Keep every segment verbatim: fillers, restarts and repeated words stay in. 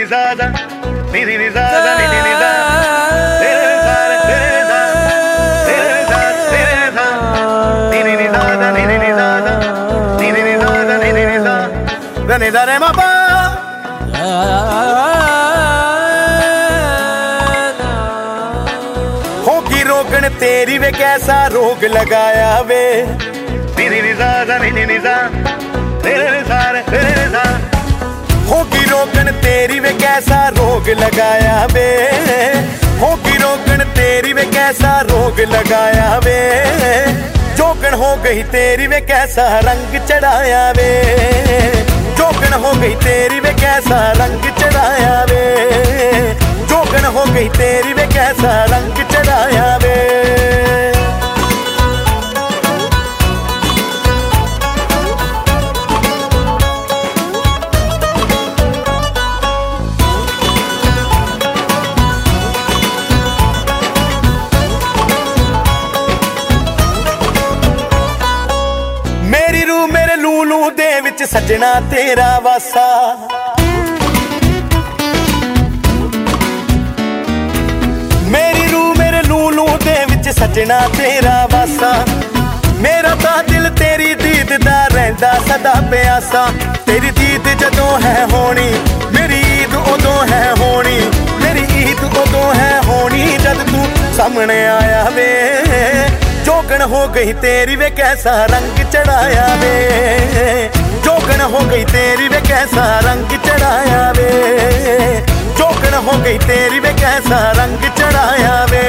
सा सा नी नी सा सा नी नी सा तेरे सा तेरे सा तेरे सा तेरे सा नी नी सा सा नी नी सा सा नी नी सा सा नी नी सा रे नी सा रे मा पा होगी रोकन तेरी वे कैसा रोग लगाया वे नी नी सा सा नी नी सा तेरे सा तेरे सा होगी रोकन तेरी वे कैसा रोग लगाया वे होगी रोकन तेरी वे कैसा रोग लगाया वे जोगन हो गई तेरी वे कैसा रंग चढ़ाया वे जोगन हो गई तेरी वे कैसा रंग चढ़ाया वे जोगन हो गई तेरी वे कैसा रंग चढ़ाया वे मेरी रू मेरे लूलू दे विच सजना तेरा वासा मेरी रू मेरे लूलू दे विच सजना तेरा वासा मेरा ता दिल तेरी दीद दा रहिंदा सदा प्यासा तेरी दीद जदों है होनी मेरी ईद उदों है होनी मेरी ईद उदों है होनी जद तू सामने आया वे जोगन हो गई तेरी वे कैसा रंग चढ़ाया वे जोगन हो गई तेरी वे कैसा रंग चढ़ाया वे जोगन हो गई तेरी वे कैसा रंग चढ़ाया वे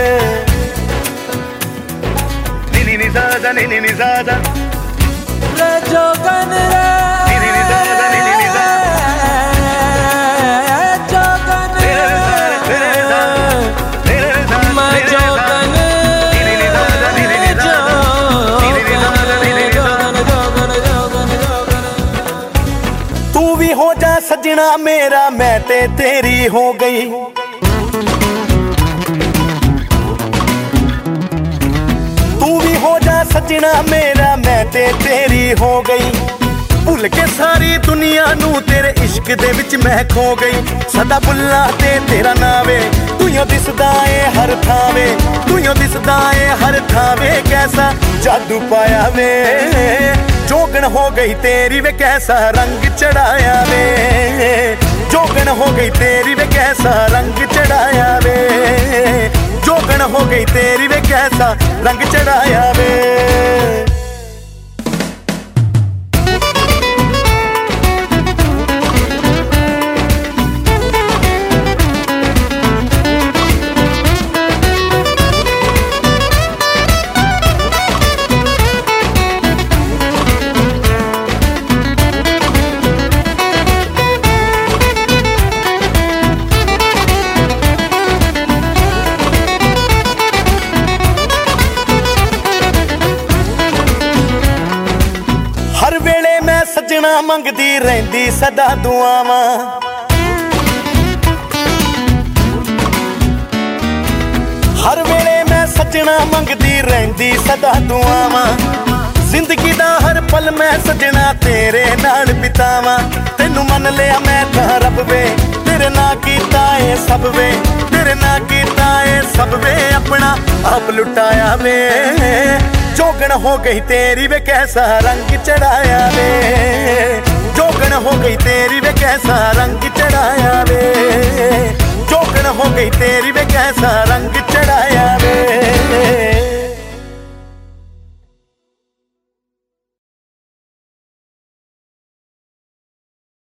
नी नी नी सा सा नी नी नी सा सा रे जोगन रे नी नी नी सा सा नी नी नी सा जोगन रे तेरे सा तेरे सा मैं जोगन तू भी हो जा सजना मेरा मैं ते तेरी हो गई तू भी हो जा सजना मेरा मैं ते तेरी हो गई भुल के सारी दुनिया नू तेरे इश्क दे विच मैं खो गई सदा बुल्ला ते तेरा नावे तू यो दिसदा ए हर थावे तू यो दिसदा ए हर थावे कैसा जादू पाया वे जोगन हो गई तेरी वे कैसा रंग चढ़ाया वे जोगन हो गई तेरी वे कैसा रंग चढ़ाया वे जोगन हो गई तेरी वे कैसा रंग चढ़ाया वे हर वेले मैं सजना मंगदी रहंदी सदा दुआवां हर वेले मैं सजना मंगदी रहंदी सदा दुआवां जिंदगी दा हर पल मैं सजना तेरे नाल बितावां तेनू मन लिया मैं तां रब वे तेरे ना कीता ए सब वे तेरे ना कीता ए सब वे अपना आप लुटाया वे जोगन हो गई तेरी वे कैसा रंग चढ़ाया वे जोगन हो गई तेरी वे कैसा रंग चढ़ाया वे जोगन हो गई तेरी वे कैसा रंग